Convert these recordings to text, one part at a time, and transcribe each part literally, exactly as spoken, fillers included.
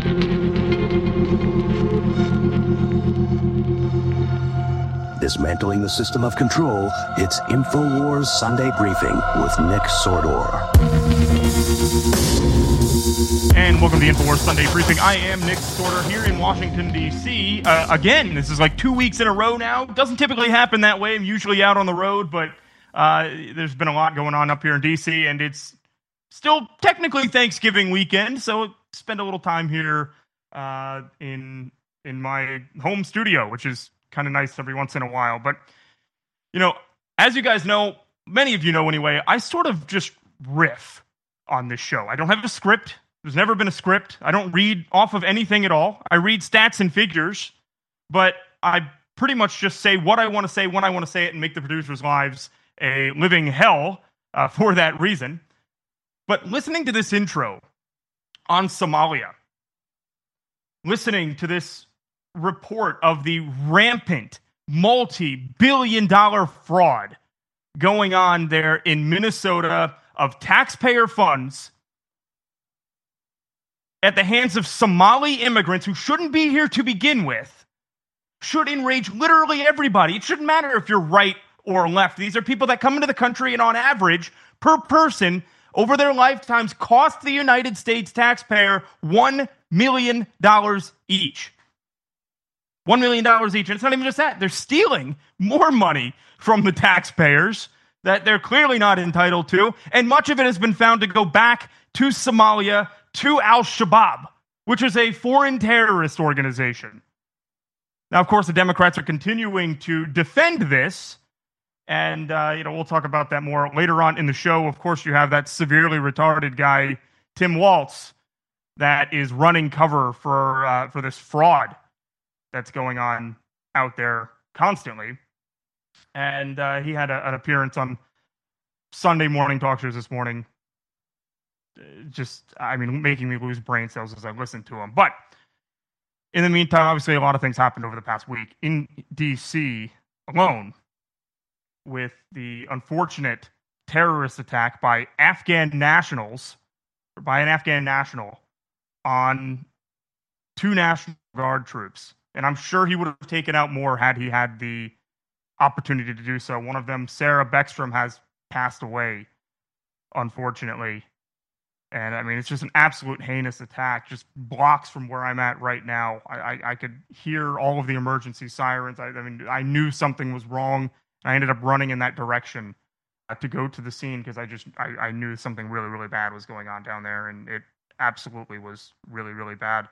Dismantling the system of control, it's InfoWars Sunday Briefing with Nick Sordor. And welcome to the InfoWars Sunday Briefing. I am Nick Sordor here in Washington, D C Uh, again, this is like two weeks in a row now. Doesn't typically happen that way. I'm usually out on the road, but uh, there's been a lot going on up here in D C, and it's still technically Thanksgiving weekend, so spend a little time here uh, in in my home studio, which is kind of nice every once in a while. But, you know, as you guys know, many of you know anyway, I sort of just riff on this show. I don't have a script. There's never been a script. I don't read off of anything at all. I read stats and figures, but I pretty much just say what I want to say when I want to say it and make the producers' lives a living hell uh, for that reason. But listening to this intro on Somalia, listening to this report of the rampant multi-billion dollar fraud going on there in Minnesota of taxpayer funds at the hands of Somali immigrants who shouldn't be here to begin with, should enrage literally everybody. It shouldn't matter if you're right or left. These are people that come into the country and on average, per person, over their lifetimes, cost the United States taxpayer one million dollars each. one million dollars each. And it's not even just that. They're stealing more money from the taxpayers that they're clearly not entitled to. And much of it has been found to go back to Somalia, to Al-Shabaab, which is a foreign terrorist organization. Now, of course, the Democrats are continuing to defend this. And, uh, you know, we'll talk about that more later on in the show. Of course, you have that severely retarded guy, Tim Walz, that is running cover for uh, for this fraud that's going on out there constantly. And uh, he had a, an appearance on Sunday morning talk shows this morning. Just, I mean, making me lose brain cells as I listened to him. But in the meantime, obviously, a lot of things happened over the past week in D C alone with the unfortunate terrorist attack by Afghan nationals, or by an Afghan national, on two National Guard troops. And I'm sure he would have taken out more had he had the opportunity to do so. One of them, Sarah Beckstrom, has passed away, unfortunately. And, I mean, it's just an absolute heinous attack, just blocks from where I'm at right now. I, I, I could hear all of the emergency sirens. I, I mean, I knew something was wrong. I ended up running in that direction uh, to go to the scene because I just, I, I knew something really, really bad was going on down there. And it absolutely was really, really bad.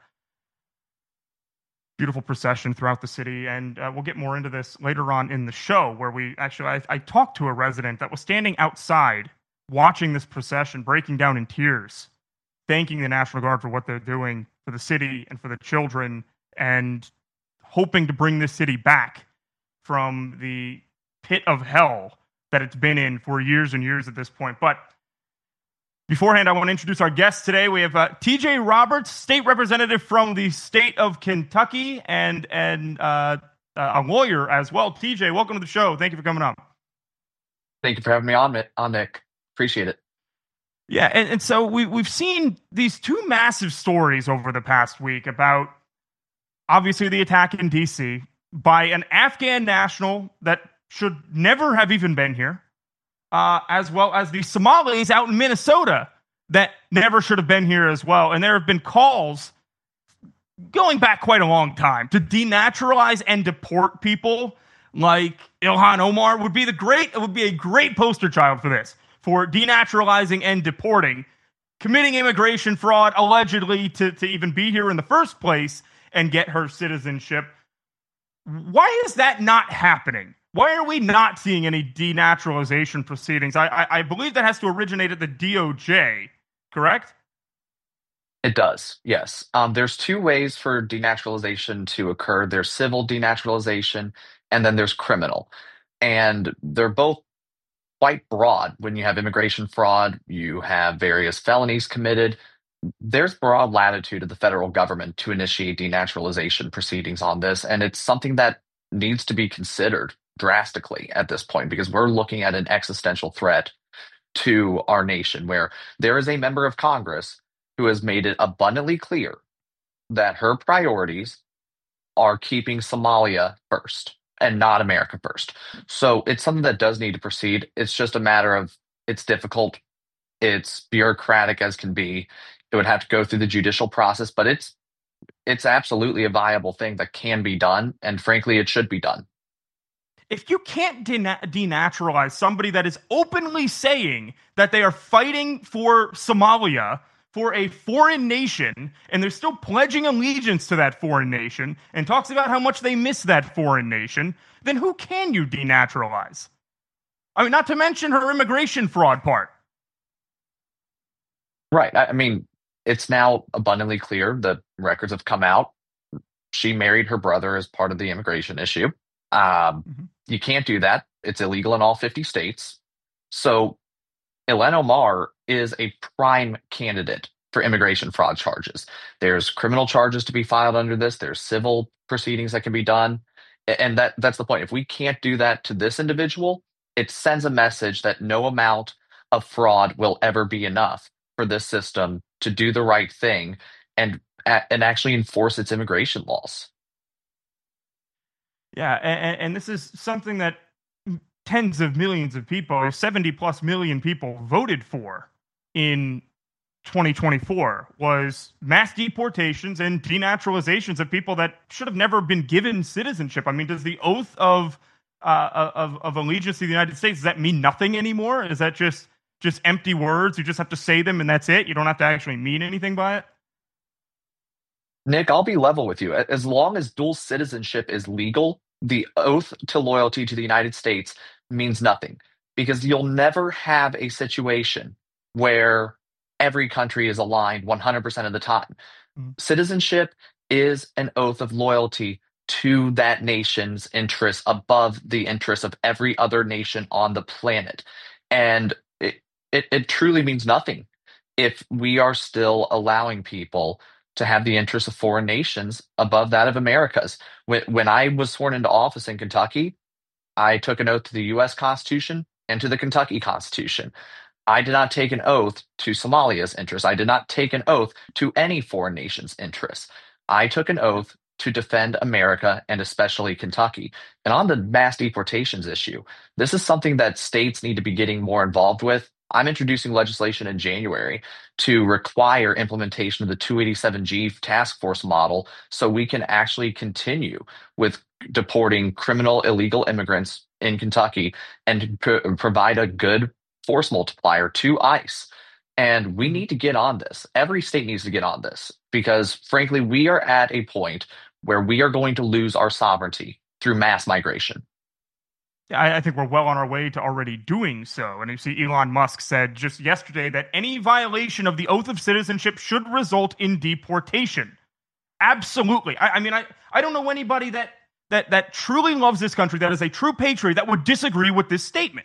Beautiful procession throughout the city, and uh, we'll get more into this later on in the show, where we actually, I, I talked to a resident that was standing outside watching this procession, breaking down in tears, thanking the National Guard for what they're doing for the city and for the children, and hoping to bring this city back from the pit of hell that it's been in for years and years at this point. But beforehand, I want to introduce our guest today. We have uh, T J Roberts, state representative from the state of Kentucky, and and uh, a lawyer as well. T J, welcome to the show. Thank you for coming on. Thank you for having me on, on Nick. Appreciate it. Yeah, and, and so we, we've seen these two massive stories over the past week about, obviously, the attack in D C by an Afghan national that should never have even been here. Uh, as well as the Somalis out in Minnesota that never should have been here as well. And there have been calls going back quite a long time to denaturalize and deport people like Ilhan Omar would be the great, it would be a great poster child for this, for denaturalizing and deporting, committing immigration fraud allegedly to, to even be here in the first place and get her citizenship. Why is that not happening? Why are we not seeing any denaturalization proceedings? I, I, I believe that has to originate at the D O J, correct? It does, yes. Um, there's two ways for denaturalization to occur. There's civil denaturalization, and then there's criminal. And they're both quite broad. When you have immigration fraud, you have various felonies committed. There's broad latitude of the federal government to initiate denaturalization proceedings on this, and it's something that needs to be considered drastically at this point, because we're looking at an existential threat to our nation, where there is a member of Congress who has made it abundantly clear that her priorities are keeping Somalia first and not America first. So it's something that does need to proceed. It's just a matter of it's difficult, it's bureaucratic as can be. It would have to go through the judicial process, but it's it's absolutely a viable thing that can be done, and frankly, it should be done. If you can't dena- denaturalize somebody that is openly saying that they are fighting for Somalia, for a foreign nation, and they're still pledging allegiance to that foreign nation, and talks about how much they miss that foreign nation, then who can you denaturalize? I mean, not to mention her immigration fraud part. Right. I I mean, it's now abundantly clear that records have come out. She married her brother as part of the immigration issue. Um, Mhm. you can't do that. It's illegal in all fifty states. So Ilhan Omar is a prime candidate for immigration fraud charges. There's criminal charges to be filed under this. There's civil proceedings that can be done. A- And that that's the point. If we can't do that to this individual, it sends a message that no amount of fraud will ever be enough for this system to do the right thing and a- and actually enforce its immigration laws. Yeah, and, and this is something that tens of millions of people, seventy plus million people, voted for in twenty twenty-four was mass deportations and denaturalizations of people that should have never been given citizenship. I mean, does the oath of uh, of of allegiance to the United States, does that mean nothing anymore? Is that just just empty words? You just have to say them and that's it? You don't have to actually mean anything by it? Nick, I'll be level with you. A- As long as dual citizenship is legal, the oath to loyalty to the United States means nothing because you'll never have a situation where every country is aligned one hundred percent of the time. Mhm. Citizenship is an oath of loyalty to that nation's interests above the interests of every other nation on the planet. And it, it, it truly means nothing if we are still allowing people to have the interests of foreign nations above that of America's. When, when I was sworn into office in Kentucky, I took an oath to the U S Constitution and to the Kentucky Constitution. I did not take an oath to Somalia's interests. I did not take an oath to any foreign nation's interests. I took an oath to defend America and especially Kentucky. And on the mass deportations issue, this is something that states need to be getting more involved with. I'm introducing legislation in January to require implementation of the two eighty-seven G task force model so we can actually continue with deporting criminal illegal immigrants in Kentucky and pro- provide a good force multiplier to ICE. And we need to get on this. Every state needs to get on this because, frankly, we are at a point where we are going to lose our sovereignty through mass migration. I, I think we're well on our way to already doing so. And you see, Elon Musk said just yesterday that any violation of the oath of citizenship should result in deportation. Absolutely. I, I mean, I, I don't know anybody that, that, that truly loves this country, that is a true patriot, that would disagree with this statement.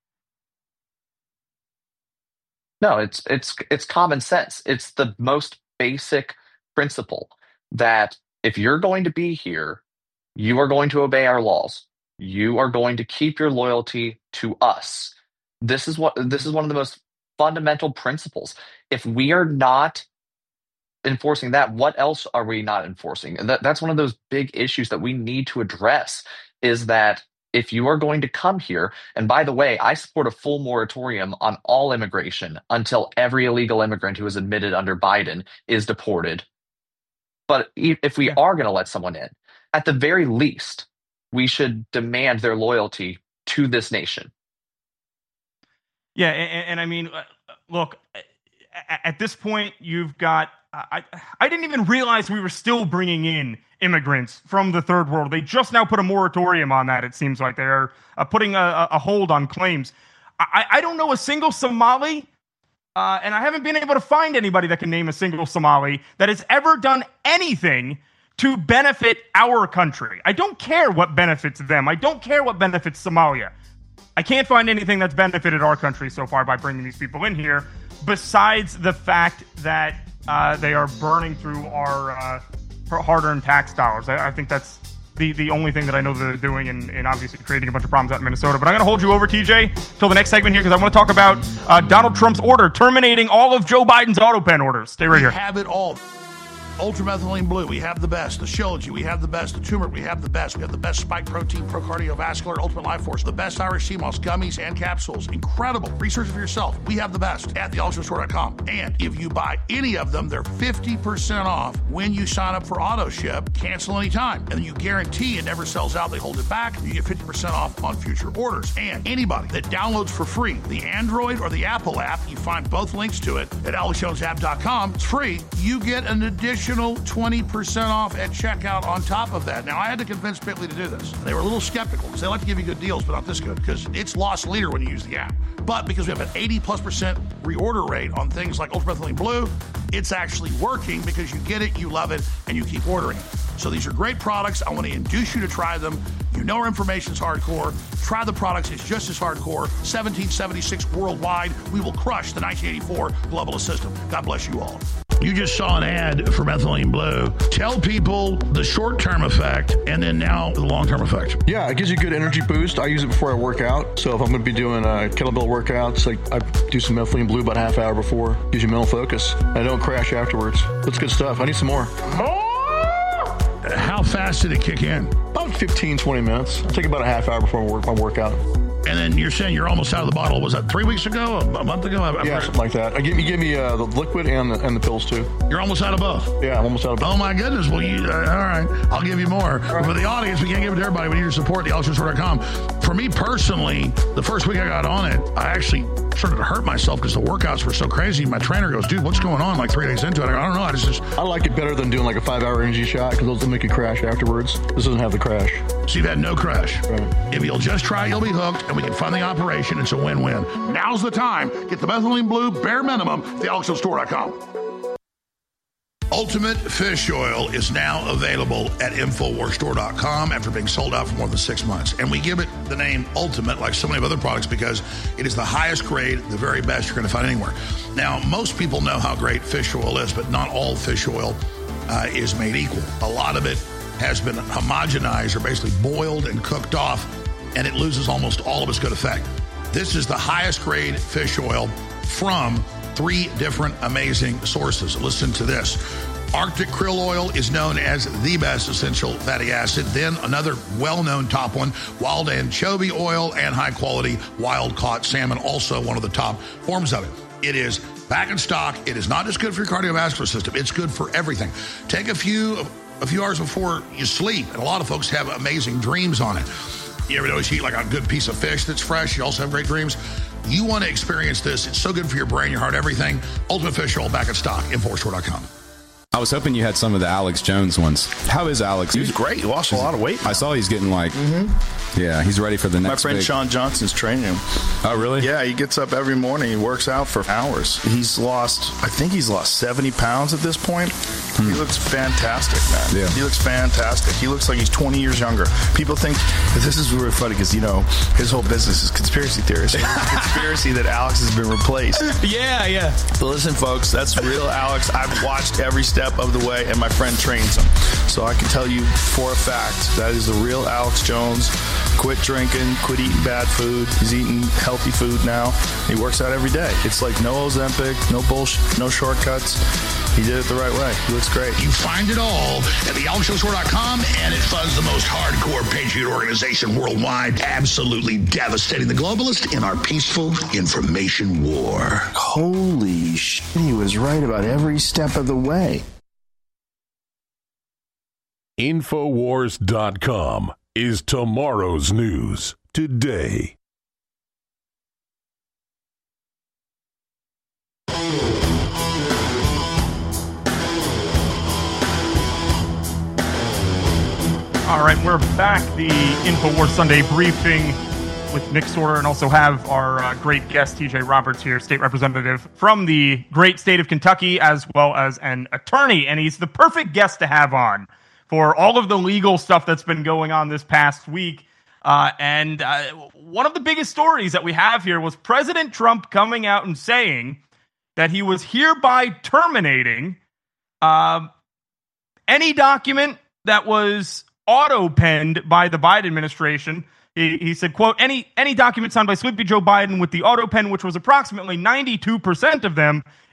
No, it's it's it's common sense. It's the most basic principle that if you're going to be here, you are going to obey our laws. You are going to keep your loyalty to us. This is what this is one of the most fundamental principles. If we are not enforcing that, what else are we not enforcing? And that, that's one of those big issues that we need to address is that if you are going to come here, and by the way, I support a full moratorium on all immigration until every illegal immigrant who is admitted under Biden is deported. But i- if we Yeah. are going to let someone in, at the very least, we should demand their loyalty to this nation. Yeah, and, and I mean, uh, look, a- at this point, you've got. I I didn't even realize we were still bringing in immigrants from the third world. They just now put a moratorium on that. It seems like they're uh, putting a, a hold on claims. I, I don't know a single Somali, uh, and I haven't been able to find anybody that can name a single Somali that has ever done anything to benefit our country. I don't care what benefits them. I don't care what benefits Somalia. I can't find anything that's benefited our country so far by bringing these people in here, besides the fact that uh, they are burning through our uh, hard-earned tax dollars. I, I think that's the, the only thing that I know that they're doing, and, and obviously creating a bunch of problems out in Minnesota. But I'm going to hold you over, T J, till the next segment here, because I want to talk about uh, Donald Trump's order terminating all of Joe Biden's auto pen orders. Stay right here. Have it all. Ultramethylene Blue, we have the best. The Shilajit, we have the best. The Turmeric, we have the best. We have the best Spike Protein, Pro Cardiovascular, Ultimate Life Force, the best Irish Sea Moss gummies and capsules. Incredible. Research it for yourself. We have the best at the alex jones store dot com. And if you buy any of them, they're fifty percent off when you sign up for auto ship. Cancel anytime. And then you guarantee it never sells out. They hold it back. You get fifty percent off on future orders. And anybody that downloads for free the Android or the Apple app, you find both links to it at alex jones app dot com. It's free. You get an additional twenty percent off at checkout on top of that. Now, I had to convince Bitly to do this. They were a little skeptical because they like to give you good deals, but not this good because it's lost leader when you use the app. But because we have an eighty plus percent reorder rate on things like Ultramethylene Blue, it's actually working because you get it, you love it, and you keep ordering it. So these are great products. I want to induce you to try them. You know our information is hardcore. Try the products. It's just as hardcore. seventeen seventy-six worldwide. We will crush the nineteen eighty-four globalist system. God bless you all. You just saw an ad for Methylene Blue. Tell people the short-term effect and then now the long-term effect. Yeah, it gives you a good energy boost. I use it before I work out. So if I'm going to be doing uh, kettlebell workouts, like I do some Methylene Blue about a half hour before. Gives you mental focus. I don't crash afterwards. That's good stuff. I need some more. How fast did it kick in? About fifteen, twenty minutes. I take about a half hour before my, work, my workout. And then you're saying you're almost out of the bottle. Was that three weeks ago? A month ago? I, yeah, something like that. I give, you give me uh, the liquid and the, and the pills, too. You're almost out of both? Yeah, I'm almost out of both. Oh, my goodness. Well, you, uh, all right. I'll give you more. Right. For the audience, we can't give it to everybody. We need your support, the alex jones store dot com. For me personally, the first week I got on it, I actually started to hurt myself because the workouts were so crazy. My trainer goes, dude, what's going on? Like three days into it. I go, I don't know. I just, just... I like it better than doing like a five-hour energy shot because those will make you crash afterwards. This doesn't have the crash. So you've had no crash. Right. If you'll just try, you'll be hooked, and we can fund the operation. It's a win-win. Now's the time. Get the Methylene Blue bare minimum at the alex jones store dot com. Ultimate Fish Oil is now available at infowars store dot com after being sold out for more than six months. And we give it the name Ultimate, like so many other products, because it is the highest grade, the very best you're going to find anywhere. Now, most people know how great fish oil is, but not all fish oil uh, is made equal. A lot of it has been homogenized or basically boiled and cooked off, and it loses almost all of its good effect. This is the highest grade fish oil from three different amazing sources. Listen to this. Arctic krill oil is known as the best essential fatty acid. Then another well-known top one, wild anchovy oil and high-quality wild-caught salmon, also one of the top forms of it. It is back in stock. It is not just good for your cardiovascular system. It's good for everything. Take a few, a few hours before you sleep, and a lot of folks have amazing dreams on it. You ever notice you eat like a good piece of fish that's fresh? You also have great dreams. You want to experience this. It's so good for your brain, your heart, everything. Ultimate Fish Oil back in stock. infowars store dot com. I was hoping you had some of the Alex Jones ones. How is Alex? He's great. He lost a lot of weight. I saw he's getting like, mm-hmm. yeah, he's ready for the next. My friend big... Sean Johnson's training him. Oh, really? Yeah, he gets up every morning. He works out for hours. He's lost, I think he's lost seventy pounds at this point. Hmm. He looks fantastic, man. Yeah. He looks fantastic. He looks like he's twenty years younger. People think, this is really funny because, you know, his whole business is conspiracy theories. It's a conspiracy that Alex has been replaced. Yeah, yeah. But listen, folks, that's real Alex. I've watched every step of the way, and my friend trains him. So I can tell you for a fact that is the real Alex Jones. Quit drinking, quit eating bad food. He's eating healthy food now. He works out every day. It's like no Ozempic, no bullshit, no shortcuts. He did it the right way. He looks great. You find it all at the alex jones store dot com, and it funds the most hardcore patriot organization worldwide, absolutely devastating the globalists in our peaceful information war. Holy shit, he was right about every step of the way. infowars dot com is tomorrow's news today. All right, we're back. The InfoWars Sunday briefing with Nick Sorter, and also have our uh, great guest, T J Roberts here, state representative from the great state of Kentucky, as well as an attorney. And he's the perfect guest to have on for all of the legal stuff that's been going on this past week. Uh, and uh, one of the biggest stories that we have here was President Trump coming out and saying that he was hereby terminating uh, any document that was auto-penned by the Biden administration. He, he said, quote, any any document signed by Sleepy Joe Biden with the auto pen, which was approximately ninety-two percent of them,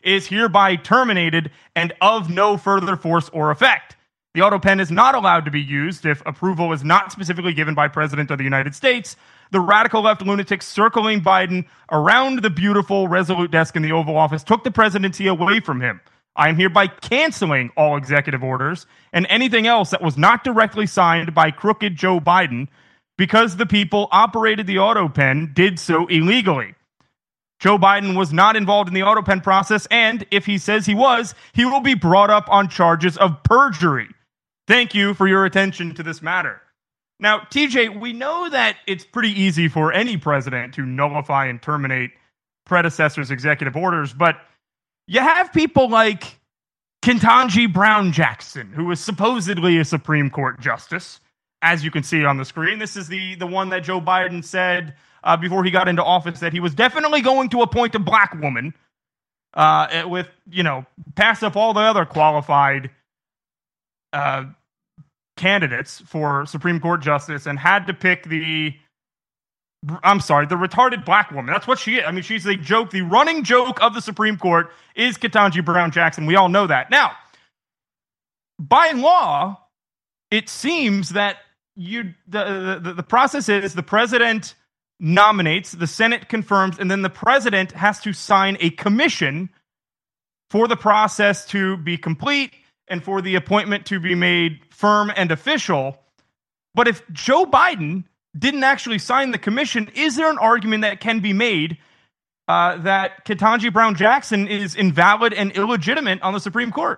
is hereby terminated and of no further force or effect. The auto pen is not allowed to be used if approval is not specifically given by President of the United States. The radical left lunatics circling Biden around the beautiful Resolute desk in the Oval Office took the presidency away from him. I am hereby canceling all executive orders and anything else that was not directly signed by crooked Joe Biden because the people operated the auto pen did so illegally. Joe Biden was not involved in the auto pen process, and if he says he was, he will be brought up on charges of perjury. Thank you for your attention to this matter. Now, T J, we know that it's pretty easy for any president to nullify and terminate predecessors' executive orders, but you have people like Ketanji Brown Jackson, who is supposedly a Supreme Court justice, as you can see on the screen. This is the, the one that Joe Biden said uh, before he got into office that he was definitely going to appoint a black woman uh, with, you know, pass up all the other qualified uh, candidates for Supreme Court justice and had to pick the, I'm sorry, the retarded black woman. That's what she is. I mean, she's a joke. The running joke of the Supreme Court is Ketanji Brown Jackson. We all know that. Now, by law, it seems that you the, the, the process is the president nominates, the Senate confirms, and then the president has to sign a commission for the process to be complete and for the appointment to be made firm and official. But if Joe Biden didn't actually sign the commission, is there an argument that can be made uh, that Ketanji Brown Jackson is invalid and illegitimate on the Supreme Court?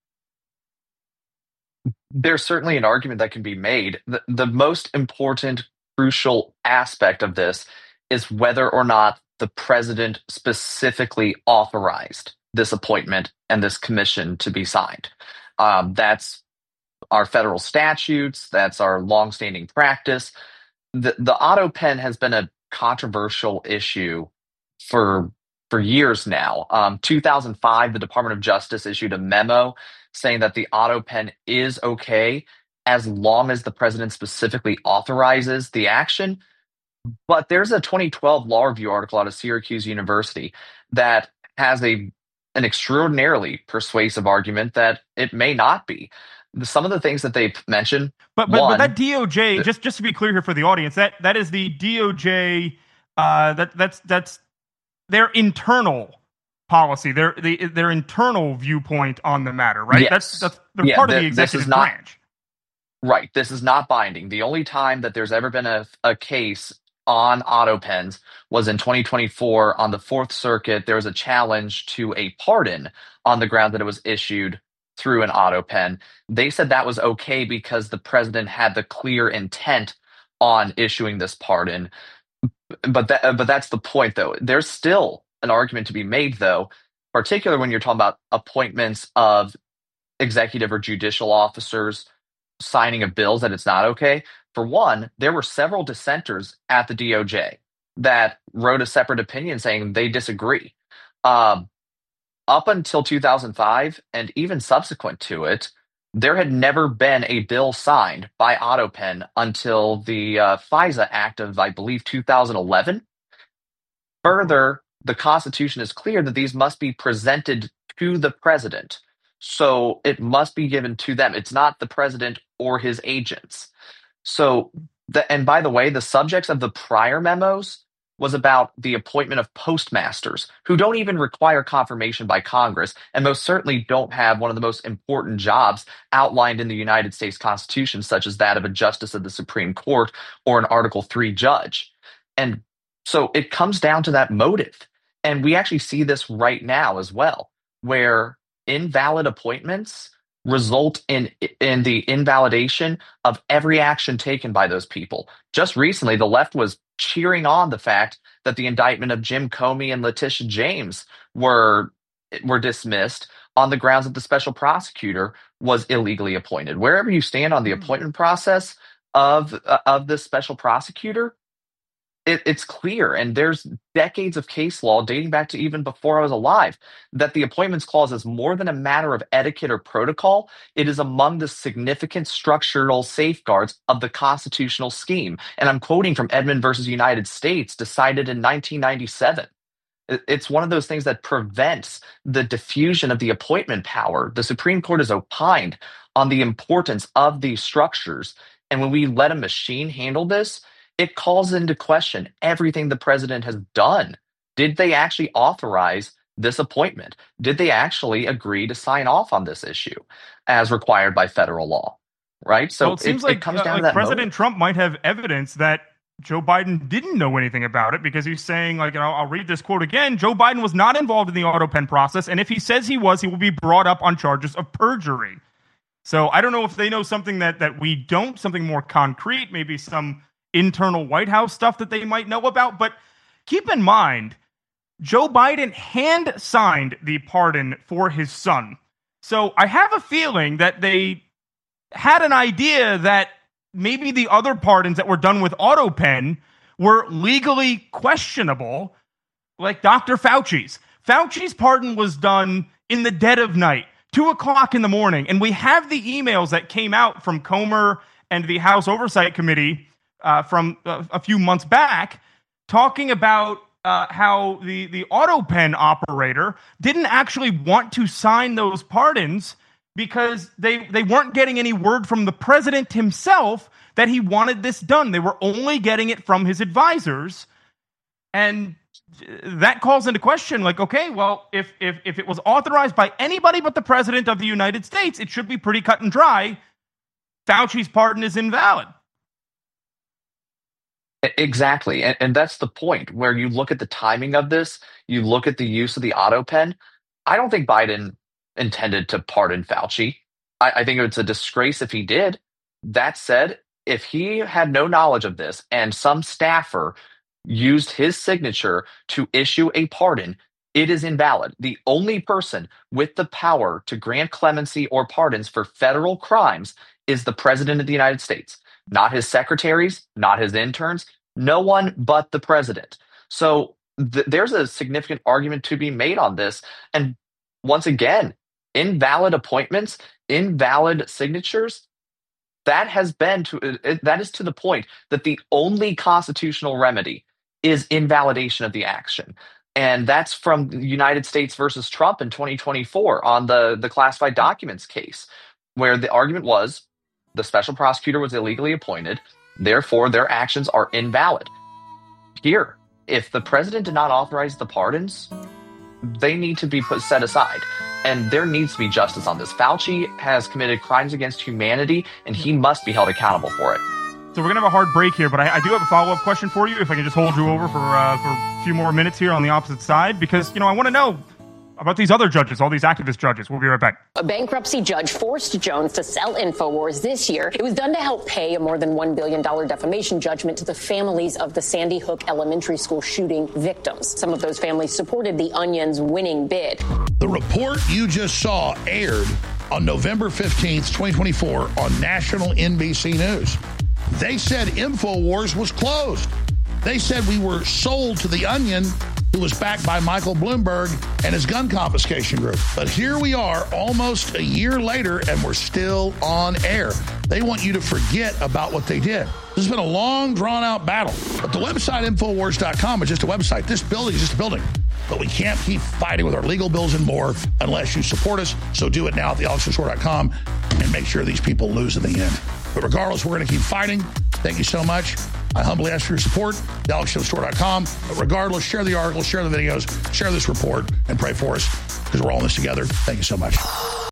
There's certainly an argument that can be made. The, the most important, crucial aspect of this is whether or not the president specifically authorized this appointment and this commission to be signed. Um, that's our federal statutes. That's our longstanding practice. The, the auto pen has been a controversial issue for for years now. Um, two thousand five, the Department of Justice issued a memo saying that the auto pen is okay as long as the president specifically authorizes the action. But there's a twenty twelve law review article out of Syracuse University that has a an extraordinarily persuasive argument that it may not be. Some of the things that they mentioned, but but, one, but that D O J, just just to be clear here for the audience, that that is the D O J. Uh, that that's that's their internal policy, their the, their internal viewpoint on the matter, right? Yes. That's that's they're Yeah, part of th- the this is executive not- branch. Right. This is not binding. The only time that there's ever been a, a case on auto pens was in twenty twenty-four on the Fourth Circuit. There was a challenge to a pardon on the ground that it was issued through an auto pen. They said that was okay because the president had the clear intent on issuing this pardon. But that, but that's the point, though. There's still an argument to be made, though, particularly when you're talking about appointments of executive or judicial officers, signing of bills, that it's not okay. For one, there were several dissenters at the D O J that wrote a separate opinion saying they disagree. Um, up until two thousand five, and even subsequent to it, there had never been a bill signed by AutoPen until the uh, FISA Act of, I believe, two thousand eleven. Further, the Constitution is clear that these must be presented to the president. So it must be given to them. It's not the president or his agents. So, the, and by the way, the subjects of the prior memos was about the appointment of postmasters who don't even require confirmation by Congress and most certainly don't have one of the most important jobs outlined in the United States Constitution, such as that of a justice of the Supreme Court or an Article three judge. And so it comes down to that motive. And we actually see this right now as well, where invalid appointments result in in the invalidation of every action taken by those people. Just recently, the left was cheering on the fact that the indictment of Jim Comey and Letitia James were were dismissed on the grounds that the special prosecutor was illegally appointed. Wherever you stand on the appointment process of uh, of this special prosecutor, it, it's clear, and there's decades of case law dating back to even before I was alive, that the appointments clause is more than a matter of etiquette or protocol. It is among the significant structural safeguards of the constitutional scheme. And I'm quoting from Edmund versus United States, decided in nineteen ninety-seven. It's one of those things that prevents the diffusion of the appointment power. The Supreme Court has opined on the importance of these structures. And when we let a machine handle this, it calls into question everything the president has done. Did they actually authorize this appointment? Did they actually agree to sign off on this issue as required by federal law? Right? So well, it seems it, like, it comes uh, down like to that President motive. Trump might have evidence that Joe Biden didn't know anything about it, because he's saying, like, and I'll, I'll read this quote again, Joe Biden was not involved in the auto pen process, and if he says he was, he will be brought up on charges of perjury. So I don't know if they know something that, that we don't, something more concrete, maybe some internal White House stuff that they might know about. But keep in mind, Joe Biden hand signed the pardon for his son. So I have a feeling that they had an idea that maybe the other pardons that were done with AutoPen were legally questionable, like Doctor Fauci's. Fauci's pardon was done in the dead of night, two o'clock in the morning. And we have the emails that came out from Comer and the House Oversight Committee uh, from a, a few months back talking about uh, how the, the AutoPen operator didn't actually want to sign those pardons because they, they weren't getting any word from the president himself that he wanted this done. They were only getting it from his advisors. And that calls into question, like, okay, well, if, if, if it was authorized by anybody but the president of the United States, it should be pretty cut and dry. Fauci's pardon is invalid. Exactly. And, and that's the point where you look at the timing of this, you look at the use of the AutoPen. I don't think Biden intended to pardon Fauci. I, I think it's a disgrace if he did. That said, if he had no knowledge of this and some staffer used his signature to issue a pardon, it is invalid. The only person with the power to grant clemency or pardons for federal crimes is the president of the United States, not his secretaries, not his interns, no one but the president. So th- there's a significant argument to be made on this. And once again, invalid appointments, invalid signatures, that has been to that is to the point that the only constitutional remedy is invalidation of the action. And that's from the United States versus Trump in twenty twenty-four on the, the classified documents case, where the argument was the special prosecutor was illegally appointed, therefore their actions are invalid. Here, if the president did not authorize the pardons, they need to be put set aside. And there needs to be justice on this. Fauci has committed crimes against humanity, and he must be held accountable for it. So we're going to have a hard break here, but I, I do have a follow-up question for you, if I can just hold you over for, uh, for a few more minutes here on the opposite side, because, you know, I want to know about these other judges, all these activist judges. We'll be right back. A bankruptcy judge forced Jones to sell InfoWars this year. It was done to help pay a more than one billion dollars defamation judgment to the families of the Sandy Hook Elementary School shooting victims. Some of those families supported the Onion's winning bid. The report you just saw aired on November fifteenth, twenty twenty-four on national N B C News. They said InfoWars was closed. They said we were sold to the Onion, who was backed by Michael Bloomberg and his gun confiscation group. But here we are almost a year later, and we're still on air. They want you to forget about what they did. This has been a long, drawn-out battle. But the website InfoWars dot com is just a website. This building is just a building. But we can't keep fighting with our legal bills and more unless you support us. So do it now at the alex jones dot com and make sure these people lose in the end. But regardless, we're going to keep fighting. Thank you so much. I humbly ask for your support, the alex jones dot com. But regardless, share the articles, share the videos, share this report, and pray for us because we're all in this together. Thank you so much.